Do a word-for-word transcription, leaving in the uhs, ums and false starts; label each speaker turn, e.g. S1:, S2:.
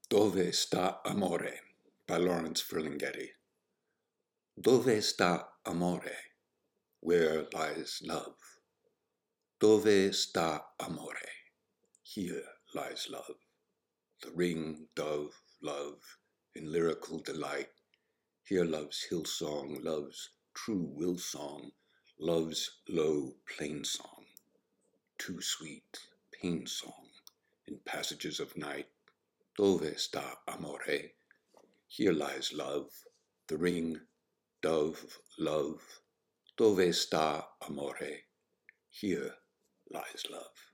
S1: Dove sta amore by Lawrence Ferlinghetti. Dove sta amore? Where lies love? Dove sta amore? Here lies love. The ring, dove, love, in lyrical delight. Here love's hill song, love's true will song, love's low plain song. Too sweet, pain song, in passages of night. Dove sta amore? Here lies love, the ring, dove, love. Dove sta amore? Here lies love.